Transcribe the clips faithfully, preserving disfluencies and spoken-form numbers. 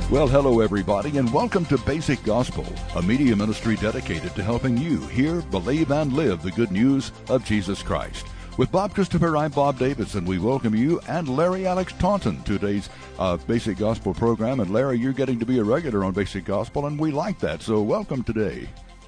Well, hello, everybody, and welcome to Basic Gospel, a media ministry dedicated to helping you hear, believe, and live the good news of Jesus Christ. With Bob Christopher, I'm Bob Davis, and we welcome you and Larry Alex Taunton to today's uh, Basic Gospel program. And Larry, you're getting to be a regular on Basic Gospel, and we like that, so welcome today.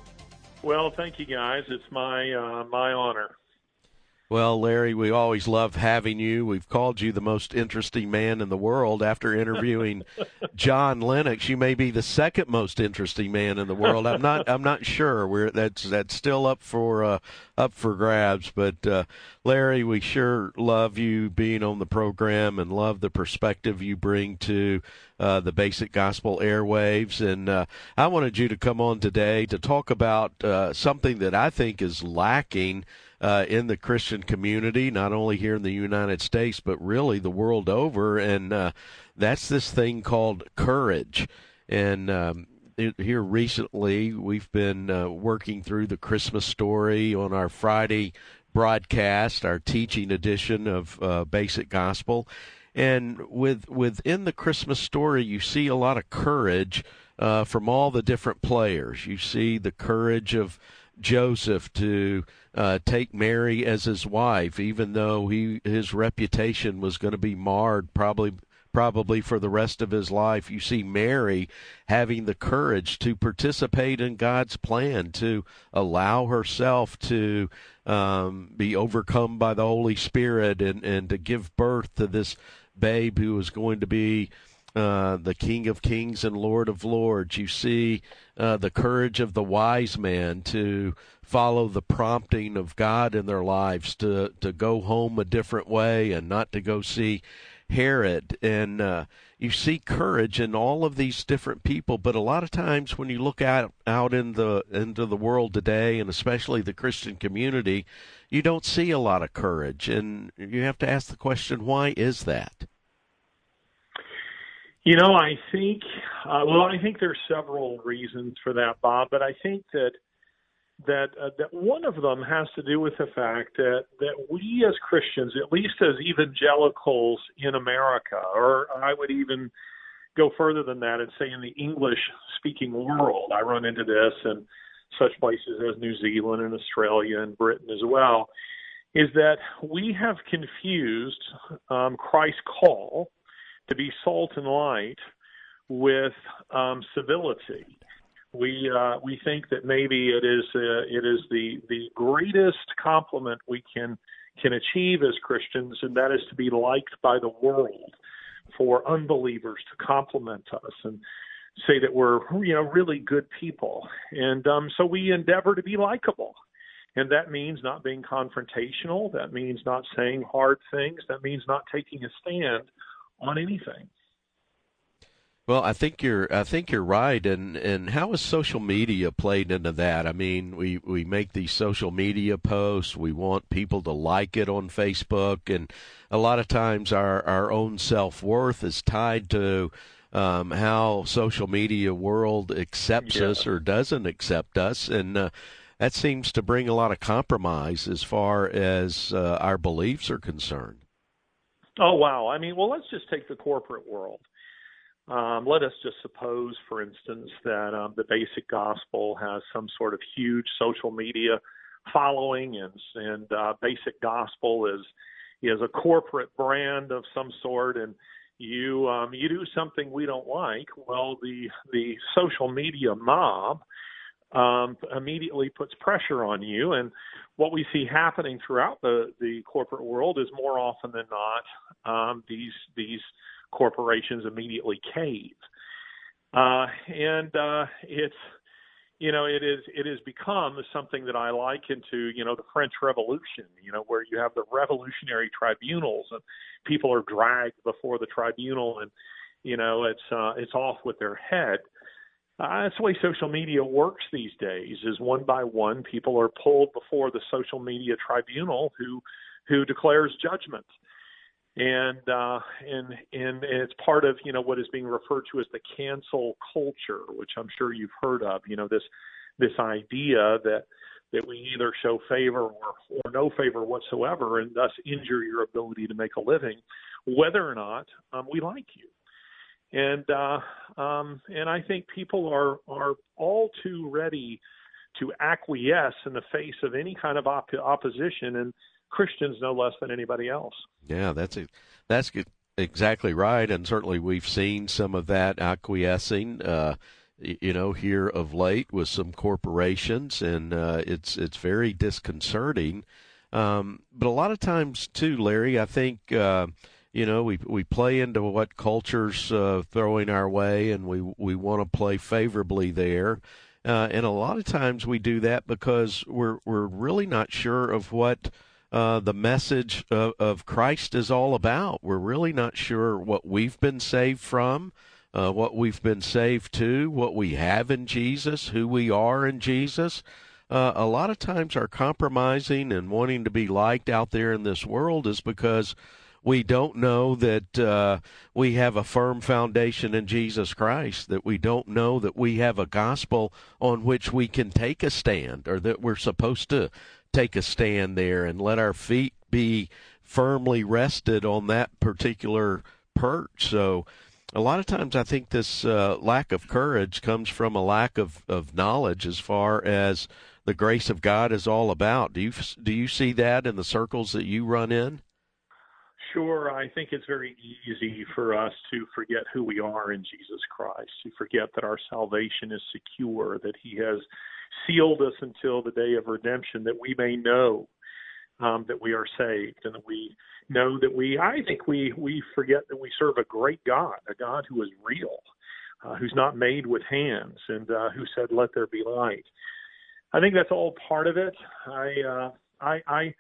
Well, thank you, guys. It's my uh, my honor. Well, Larry, we always love having you. We've called you the most interesting man in the world. After interviewing John Lennox, you may be the second most interesting man in the world. I'm not. I'm not sure. We're that's that's still up for uh, up for grabs. But uh, Larry, we sure love you being on the program and love the perspective you bring to uh, the Basic Gospel airwaves. And uh, I wanted you to come on today to talk about uh, something that I think is lacking Uh, in the Christian community, not only here in the United States, but really the world over, and uh, that's this thing called courage. And um, it, here recently, we've been uh, working through the Christmas story on our Friday broadcast, our teaching edition of uh, Basic Gospel. And with within the Christmas story, you see a lot of courage uh, from all the different players. You see the courage of Joseph to uh, take Mary as his wife, even though he his reputation was going to be marred probably probably for the rest of his life. You see Mary having the courage to participate in God's plan, to allow herself to um, be overcome by the Holy Spirit and, and to give birth to this babe who was going to be Uh, the King of Kings and Lord of Lords. You see uh, the courage of the wise man to follow the prompting of God in their lives, to, to go home a different way and not to go see Herod. And uh, you see courage in all of these different people, but a lot of times when you look out, out in the, into the world today, and especially the Christian community, you don't see a lot of courage. And you have to ask the question, why is that? You know, I think, uh, well, I think there's several reasons for that, Bob, but I think that that uh, that one of them has to do with the fact that, that we as Christians, at least as evangelicals in America, or I would even go further than that and say in the English-speaking world, I run into this in such places as New Zealand and Australia and Britain as well, is that we have confused um, Christ's call to be salt and light with um, civility. We uh, we think that maybe it is uh, it is the the greatest compliment we can can achieve as Christians, and that is to be liked by the world, for unbelievers to compliment us and say that we're you know really good people, and um, so we endeavor to be likable. And that means not being confrontational. That means not saying hard things. That means not taking a stand on anything. Well, I think you're I think you're right, and and how has social media played into that? I mean, we, we make these social media posts, we want people to like it on Facebook, and a lot of times our, our own self-worth is tied to um, how social media world accepts Yeah. us or doesn't accept us, and uh, that seems to bring a lot of compromise as far as uh, our beliefs are concerned. Oh, wow. I mean, well, let's just take the corporate world. Um, let us just suppose, for instance, that um, the Basic Gospel has some sort of huge social media following, and, and uh, Basic Gospel is is a corporate brand of some sort, and you um, you do something we don't like. Well, the the social media mob um, immediately puts pressure on you, and what we see happening throughout the, the corporate world is more often than not um, these these corporations immediately cave, uh, and uh, it's you know it is it has become something that I liken to you know the French Revolution, you know where you have the revolutionary tribunals and people are dragged before the tribunal, and you know it's uh, it's off with their head. Uh, that's the way social media works these days, is one by one people are pulled before the social media tribunal who who declares judgment. And, uh, and and it's part of, you know, what is being referred to as the cancel culture, which I'm sure you've heard of, you know, this this idea that that we either show favor or, or no favor whatsoever and thus injure your ability to make a living, whether or not um, we like you. And uh, um, and I think people are are all too ready to acquiesce in the face of any kind of op- opposition, and Christians no less than anybody else. Yeah, that's it. That's exactly right, and certainly we've seen some of that acquiescing, uh, you know, here of late with some corporations, and uh, it's it's very disconcerting. Um, but a lot of times too, Larry, I think. Uh, You know, we we play into what culture's uh, throwing our way, and we we want to play favorably there. Uh, and a lot of times we do that because we're we're really not sure of what uh, the message of, of Christ is all about. We're really not sure what we've been saved from, uh, what we've been saved to, what we have in Jesus, who we are in Jesus. Uh, a lot of times our compromising and wanting to be liked out there in this world is because we don't know that uh, we have a firm foundation in Jesus Christ, that we don't know that we have a gospel on which we can take a stand, or that we're supposed to take a stand there and let our feet be firmly rested on that particular perch. So a lot of times I think this uh, lack of courage comes from a lack of, of knowledge as far as the grace of God is all about. Do you, do you see that in the circles that you run in? Sure, I think it's very easy for us to forget who we are in Jesus Christ, to forget that our salvation is secure, that he has sealed us until the day of redemption, that we may know um, that we are saved, and that we know that we, I think we, we forget that we serve a great God, a God who is real, uh, who's not made with hands, and uh, who said, let there be light. I think that's all part of it. I, uh, I, I,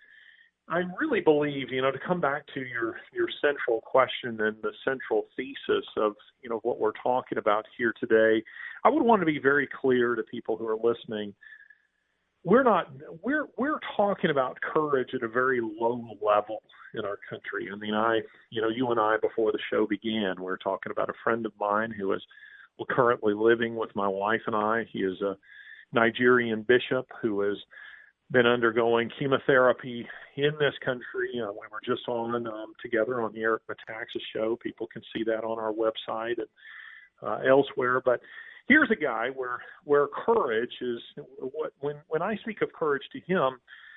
I really believe, you know, to come back to your, your central question and the central thesis of, you know, what we're talking about here today, I would want to be very clear to people who are listening. We're not, we're, we're talking about courage at a very low level in our country. I mean, I, you know, you and I, before the show began, we were talking about a friend of mine who is currently living with my wife and I. He is a Nigerian bishop who is been undergoing chemotherapy in this country. Uh, we were just on um, together on the Eric Metaxas show. People can see that on our website and uh, elsewhere. But here's a guy where where courage is what when when I speak of courage to him,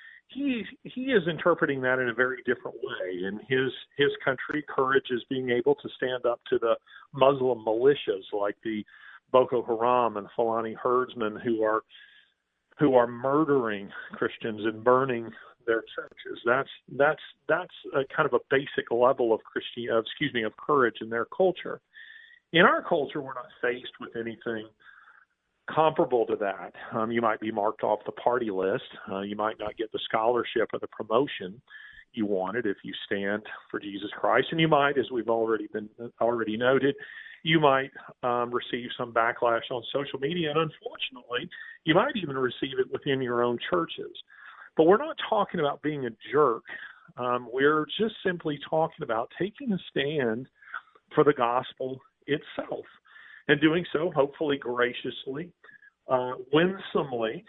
he he is interpreting that in a very different way. In his his country, courage is being able to stand up to the Muslim militias like the Boko Haram and Fulani herdsmen who are who are murdering Christians and burning their churches. That's that's that's a kind of a basic level of Christian, uh, excuse me, of courage in their culture. In our culture, we're not faced with anything comparable to that. Um, you might be marked off the party list. Uh, you might not get the scholarship or the promotion you wanted if you stand for Jesus Christ, and you might, as we've already been already noted, you might um, receive some backlash on social media, and unfortunately, you might even receive it within your own churches. But we're not talking about being a jerk. Um, we're just simply talking about taking a stand for the gospel itself, and doing so, hopefully graciously, uh, winsomely,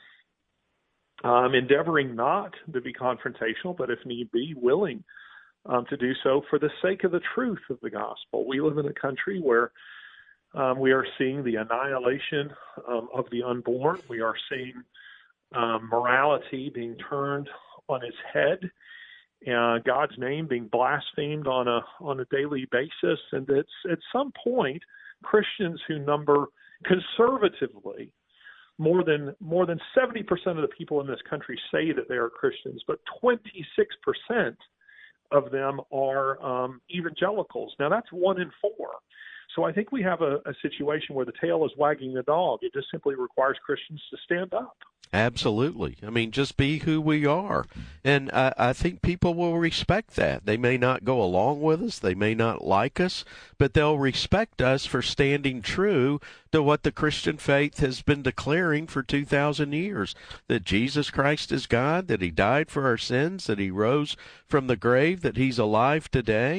um, endeavoring not to be confrontational, but if need be, willing Um, to do so for the sake of the truth of the gospel. We live in a country where um, we are seeing the annihilation um, of the unborn. We are seeing um, morality being turned on its head, and God's name being blasphemed on a on a daily basis. And it's at some point, Christians who number conservatively more than more than seventy percent of the people in this country say that they are Christians, but twenty-six percent of them are um, evangelicals. Now, that's one in four. So I think we have a, a situation where the tail is wagging the dog. It just simply requires Christians to stand up. Absolutely. I mean, just be who we are. And I, I think people will respect that. They may not go along with us. They may not like us, but they'll respect us for standing true to what the Christian faith has been declaring for two thousand years, that Jesus Christ is God, that he died for our sins, that he rose from the grave, that he's alive today.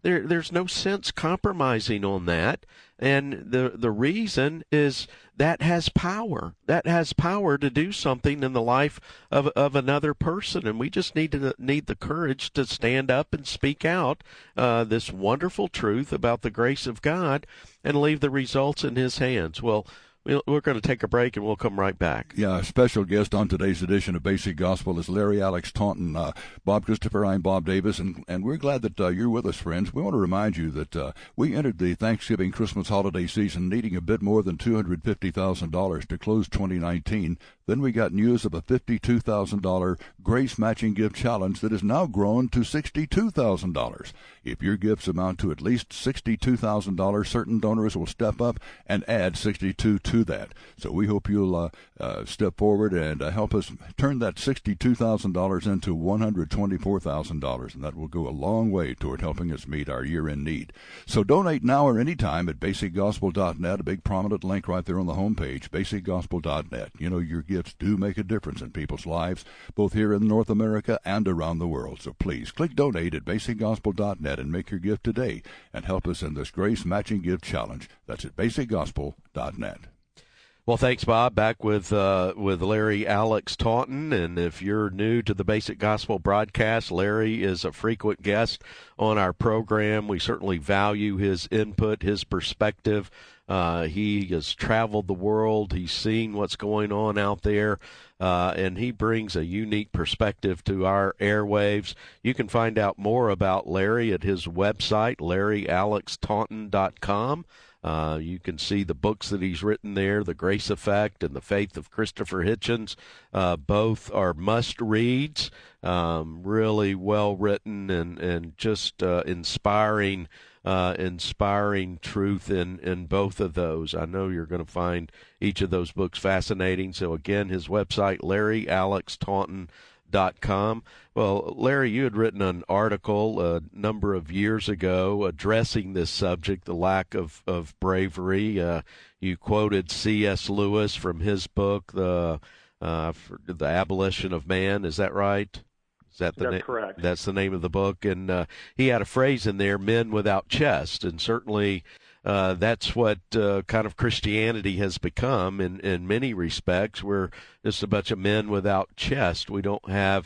There, there's no sense compromising on that. And the the reason is that has power. That has power to do something in the life of of another person, and we just need to need the courage to stand up and speak out uh, this wonderful truth about the grace of God, and leave the results in His hands. Well, we're going to take a break, and we'll come right back. Yeah, a special guest on today's edition of Basic Gospel is Larry Alex Taunton. Uh, Bob Christopher, I'm Bob Davis, and, and we're glad that uh, you're with us, friends. We want to remind you that uh, we entered the Thanksgiving Christmas holiday season needing a bit more than two hundred fifty thousand dollars to close twenty nineteen. Then we got news of a fifty-two thousand dollars Grace Matching Gift Challenge that has now grown to sixty-two thousand dollars. If your gifts amount to at least sixty-two thousand dollars, certain donors will step up and add sixty-two to that. So we hope you'll uh, uh, step forward and uh, help us turn that sixty-two thousand dollars into one hundred twenty-four thousand dollars, and that will go a long way toward helping us meet our year-end need. So donate now or anytime at basic gospel dot net, a big prominent link right there on the homepage, basic gospel dot net. You know, your gifts do make a difference in people's lives, both here in North America and around the world. So please click donate at basic gospel dot net and make your gift today and help us in this Grace Matching Gift Challenge. That's at basic gospel dot net. Well, thanks, Bob. Back with uh, with Larry Alex Taunton, and if you're new to the Basic Gospel broadcast, Larry is a frequent guest on our program. We certainly value his input, his perspective. Uh, he has traveled the world. He's seen what's going on out there, uh, and he brings a unique perspective to our airwaves. You can find out more about Larry at his website, larry alex taunton dot com. Uh, you can see the books that he's written there, The Grace Effect and The Faith of Christopher Hitchens. Uh, both are must-reads, um, really well-written and, and just uh, inspiring uh, inspiring truth in, in both of those. I know you're going to find each of those books fascinating. So, again, his website, larry alex taunton dot com. Well, Larry, you had written an article a number of years ago addressing this subject, the lack of, of bravery. Uh, you quoted C S Lewis from his book, The uh, The Abolition of Man. Is that right? Is that the That's na- correct. That's the name of the book. And uh, he had a phrase in there, men without chest, and certainly Uh, that's what uh, kind of Christianity has become in, in many respects. We're just a bunch of men without chest. We don't have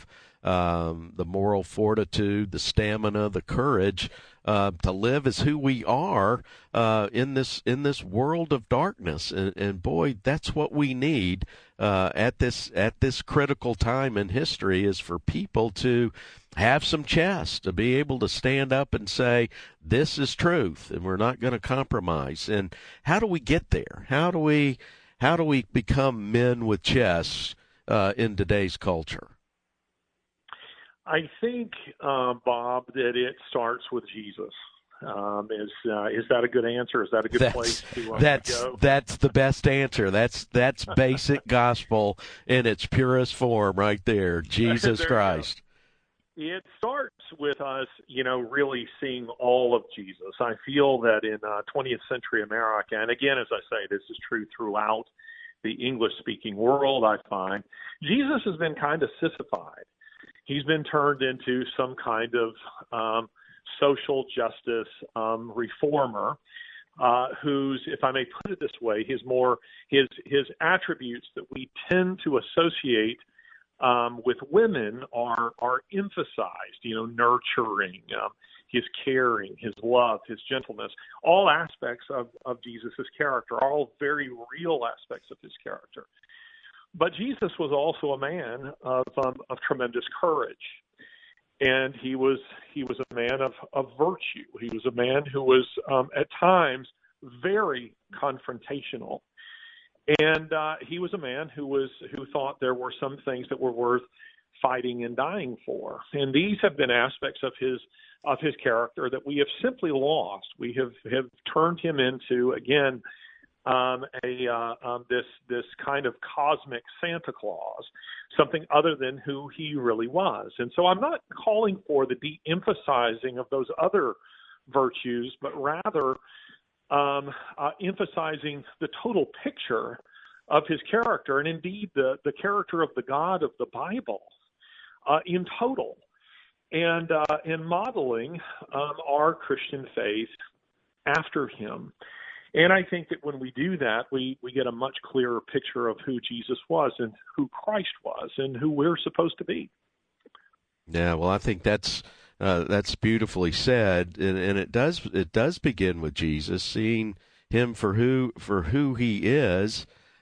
um, the moral fortitude, the stamina, the courage uh, to live as who we are uh, in this in this world of darkness. And, and boy, that's what we need uh, at this at this critical time in history, is for people to have some chest, to be able to stand up and say, this is truth, and we're not going to compromise. And how do we get there? How do we how do we become men with chests uh, in today's culture? I think, uh, Bob, that it starts with Jesus. Um, is uh, is that a good answer? Is that a good that's, place to, uh, that's, to go? That's the best answer. That's that's basic gospel in its purest form right there, Jesus there Christ. It starts with us, you know, really seeing all of Jesus. I feel that in uh, twentieth century America, and again, as I say, this is true throughout the English-speaking world, I find, Jesus has been kind of sissified. He's been turned into some kind of um, social justice um, reformer, uh, whose, if I may put it this way, his more his his attributes that we tend to associate Um, with women are are emphasized, you know, nurturing, um, his caring, his love, his gentleness, all aspects of, of Jesus' character, all very real aspects of his character. But Jesus was also a man of um, of tremendous courage, and he was he was a man of, of virtue. He was a man who was um, at times very confrontational. And uh, he was a man who was who thought there were some things that were worth fighting and dying for. And these have been aspects of his of his character that we have simply lost. We have, have turned him into, again, um, a uh, um, this this kind of cosmic Santa Claus, something other than who he really was. And so I'm not calling for the de-emphasizing of those other virtues, but rather Um, uh, emphasizing the total picture of his character, and indeed the, the character of the God of the Bible uh, in total. and uh, and modeling um, our Christian faith after him. And I think that when we do that, we, we get a much clearer picture of who Jesus was and who Christ was and who we're supposed to be. Yeah, well, I think that's uh, that's beautifully said, and, and it does it does begin with Jesus, seeing him for who for who he is.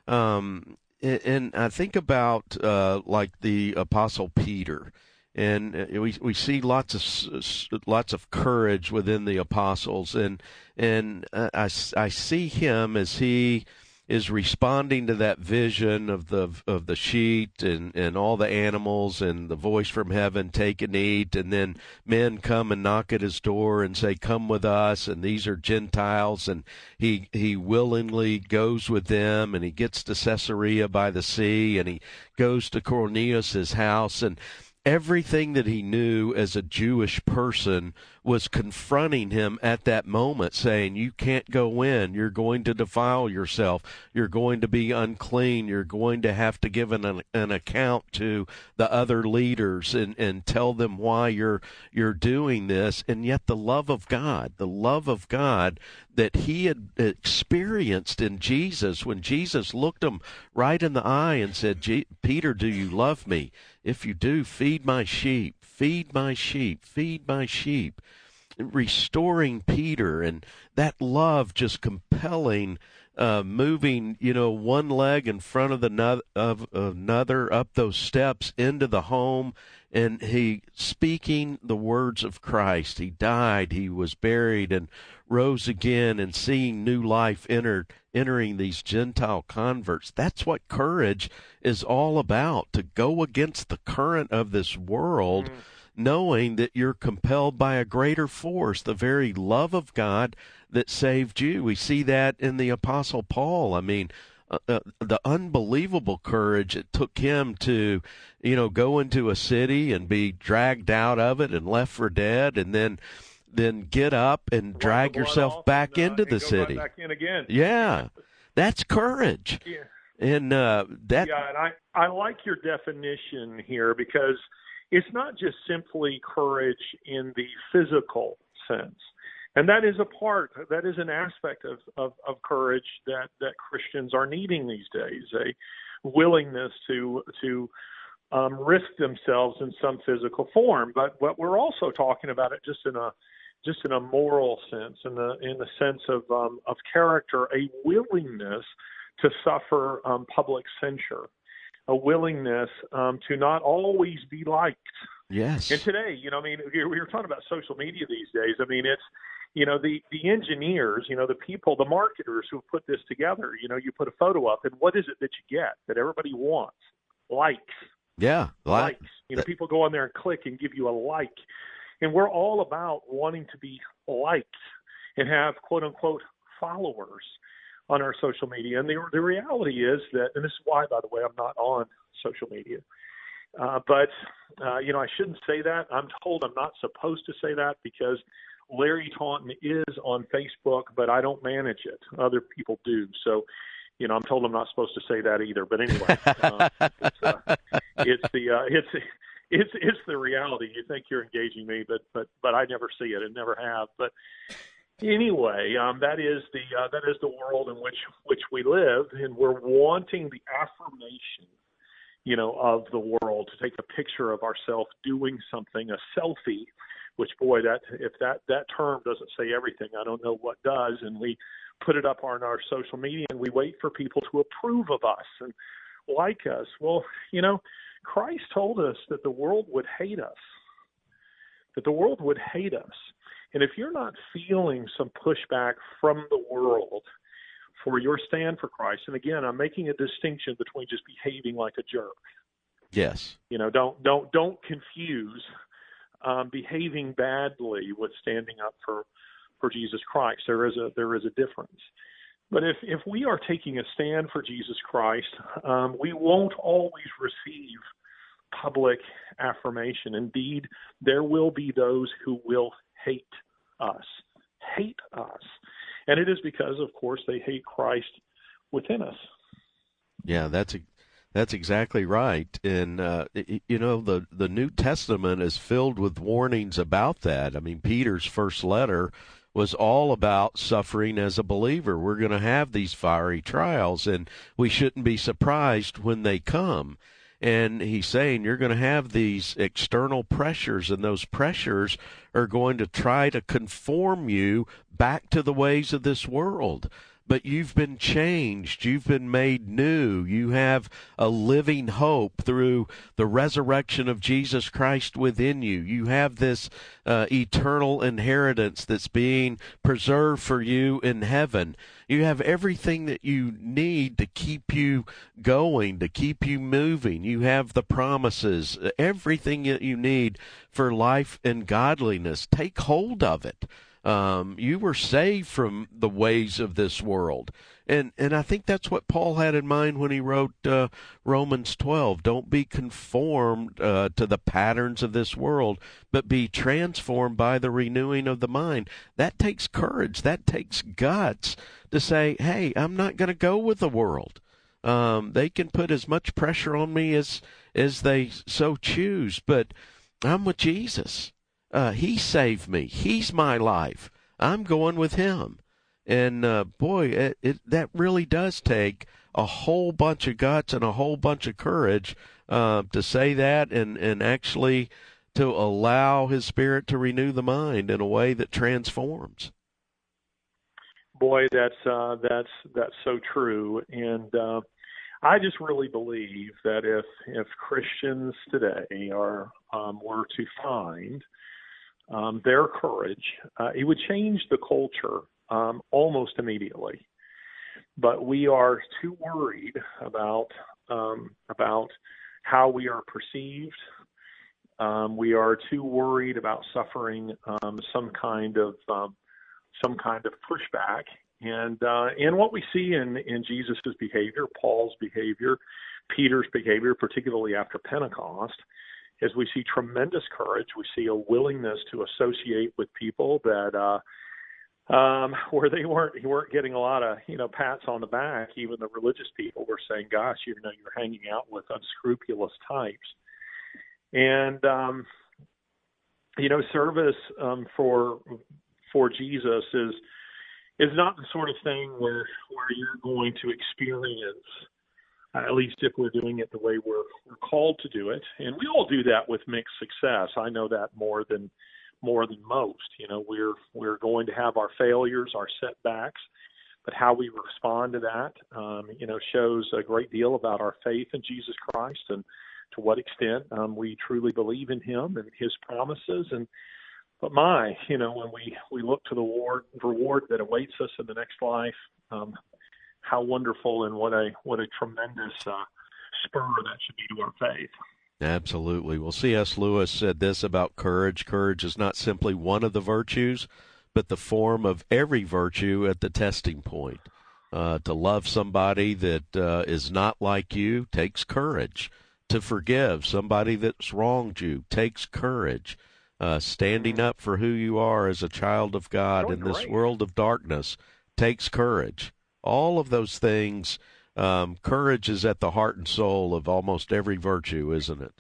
Um, and, and I think about uh, like the Apostle Peter. And we we see lots of lots of courage within the apostles, and and uh, I, I see him as he is responding to that vision of the of the sheet and, and all the animals and the voice from heaven, take and eat, and then men come and knock at his door and say, come with us, and these are Gentiles, and he he willingly goes with them, and he gets to Caesarea by the sea, and he goes to Cornelius' house, and everything that he knew as a Jewish person was confronting him at that moment, saying, you can't go in, you're going to defile yourself, you're going to be unclean, you're going to have to give an, an account to the other leaders and, and tell them why you're you're doing this. And yet the love of God, the love of God that he had experienced in Jesus, when Jesus looked him right in the eye and said, Peter, do you love me? If you do, feed my sheep, feed my sheep, feed my sheep. Restoring Peter, and that love just compelling, uh, moving, you know, one leg in front of the no- of another up those steps into the home, and he speaking the words of Christ. He died, he was buried, and rose again, and seeing new life entered, entering these Gentile converts. That's what courage is all about, to go against the current of this world, mm. knowing that you're compelled by a greater force, the very love of God that saved you. We see that in the Apostle Paul. I mean, uh, uh, the unbelievable courage it took him to, you know, go into a city and be dragged out of it and left for dead, and then then get up and drag yourself back and, uh, into the city. Right back in again. Yeah, that's courage. Yeah. And uh, that. Yeah, and I, I like your definition here, because it's not just simply courage in the physical sense. And that is a part, that is an aspect of, of, of courage that, that Christians are needing these days, a willingness to to um, risk themselves in some physical form. But what we're also talking about it just in a just in a moral sense, in the in the sense of um, of character, a willingness to suffer um, public censure, a willingness um, to not always be liked. Yes. And today, you know, I mean, we were talking about social media these days. I mean, it's, you know, the, the engineers, you know, the people, the marketers who put this together, you know, you put a photo up, and what is it that you get that everybody wants? Likes. Yeah. Like, likes. You know, people go on there and click and give you a like. And we're all about wanting to be liked and have, quote unquote, followers on our social media. And the, the reality is that, and this is why, by the way, I'm not on social media. Uh, but, uh, you know, I shouldn't say that. I'm told I'm not supposed to say that because Larry Taunton is on Facebook, but I don't manage it. Other people do. So, you know, I'm told I'm not supposed to say that either. But anyway, uh, it's, uh, it's the uh, it's it's it's the reality. You think you're engaging me, but but but I never see it and never have. But anyway, um, that is the uh, that is the world in which which we live, and we're wanting the affirmation, you know, of the world, to take a picture of ourselves doing something, a selfie, which, boy, that if that, that term doesn't say everything, I don't know what does. And we put it up on our social media, and we wait for people to approve of us and like us. Well, you know, Christ told us that the world would hate us, that the world would hate us. And if you're not feeling some pushback from the world for your stand for Christ, and again, I'm making a distinction between just behaving like a jerk. Yes. You know, don't don't don't confuse um, behaving badly with standing up for, for Jesus Christ. There is a there is a difference. But if if we are taking a stand for Jesus Christ, um, we won't always receive public affirmation. Indeed, there will be those who will hate us, hate us. And it is because, of course, they hate Christ within us. Yeah, that's a, That's exactly right. And, uh, you know, the, the New Testament is filled with warnings about that. I mean, Peter's first letter was all about suffering as a believer. We're going to have these fiery trials, and we shouldn't be surprised when they come. And he's saying you're going to have these external pressures, and those pressures are going to try to conform you back to the ways of this world. But you've been changed. You've been made new. You have a living hope through the resurrection of Jesus Christ within you. You have this uh, eternal inheritance that's being preserved for you in heaven. You have everything that you need to keep you going, to keep you moving. You have the promises, everything that you need for life and godliness. Take hold of it. Um, you were saved from the ways of this world. And and I think that's what Paul had in mind when he wrote uh, Romans twelve. Don't be conformed uh, to the patterns of this world, but be transformed by the renewing of the mind. That takes courage. That takes guts to say, hey, I'm not going to go with the world. Um, they can put as much pressure on me as, as they so choose, but I'm with Jesus. Uh, he saved me. He's my life. I'm going with him. And, uh, boy, it, it, that really does take a whole bunch of guts and a whole bunch of courage uh, to say that and, and actually to allow his Spirit to renew the mind in a way that transforms. Boy, that's uh, that's that's so true. And uh, I just really believe that if if Christians today are um, were to find Um, their courage, uh, it would change the culture um, almost immediately. But we are too worried about um, about how we are perceived. Um, we are too worried about suffering um, some kind of um, some kind of pushback. And uh, and what we see in in Jesus's behavior, Paul's behavior, Peter's behavior, particularly after Pentecost, is we see tremendous courage. We see a willingness to associate with people that uh, um, where they weren't you weren't getting a lot of you know pats on the back. Even the religious people were saying, "Gosh, you know, you're hanging out with unscrupulous types." And um, you know, service um, for for Jesus is is not the sort of thing where where you're going to experience. Uh, at least if we're doing it the way we're, we're called to do it. And we all do that with mixed success. I know that more than more than most. You know, we're we're going to have our failures, our setbacks, but how we respond to that, um, you know, shows a great deal about our faith in Jesus Christ and to what extent um, we truly believe in him and his promises. And but my, you know, when we, we look to the reward, reward that awaits us in the next life, um, how wonderful and what a what a tremendous uh, spur that should be to our faith. Absolutely. Well, C S. Lewis said this about courage. Courage is not simply one of the virtues, but the form of every virtue at the testing point. Uh, to love somebody that uh, is not like you takes courage. To forgive somebody that's wronged you takes courage. Uh, standing up for who you are as a child of God in this world of darkness takes courage. All of those things, um, courage is at the heart and soul of almost every virtue, isn't it?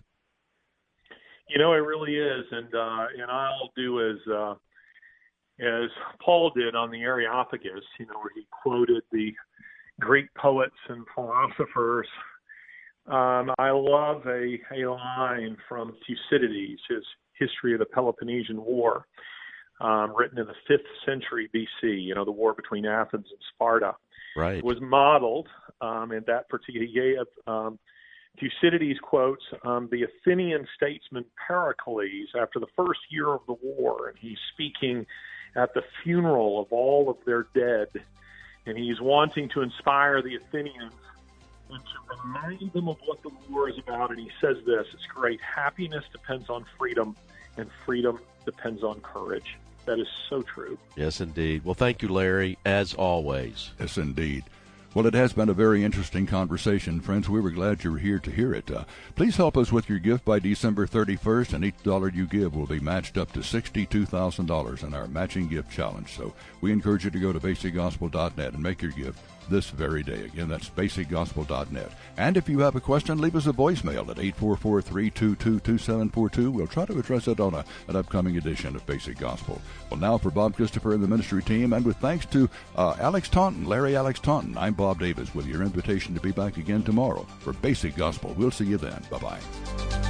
You know, it really is. And uh, and I'll do as uh, as Paul did on the Areopagus, you know, where he quoted the Greek poets and philosophers. Um, I love a, a line from Thucydides, his History of the Peloponnesian War, um, written in the fifth century B C, you know, the war between Athens and Sparta. Right. Was modeled um, in that particular, he gave, um, Thucydides quotes um, the Athenian statesman Pericles after the first year of the war, and he's speaking at the funeral of all of their dead, and he's wanting to inspire the Athenians and to remind them of what the war is about, and he says this, it's great, happiness depends on freedom, and freedom depends on courage. That is so true. Yes, indeed. Well, thank you, Larry, as always. Yes, indeed. Well, it has been a very interesting conversation, friends. We were glad you were here to hear it. Uh, please help us with your gift by December thirty-first, and each dollar you give will be matched up to sixty-two thousand dollars in our matching gift challenge. So we encourage you to go to basic gospel dot net and make your gift this very day. Again, that's basic gospel dot net. And if you have a question, leave us a voicemail at eight four four, three two two, two seven four two. We'll try to address it on a, an upcoming edition of Basic Gospel. Well, now for Bob Christopher and the ministry team, and with thanks to uh, Alex Taunton, Larry Alex Taunton, I'm Bob Davis with your invitation to be back again tomorrow for Basic Gospel. We'll see you then. Bye-bye.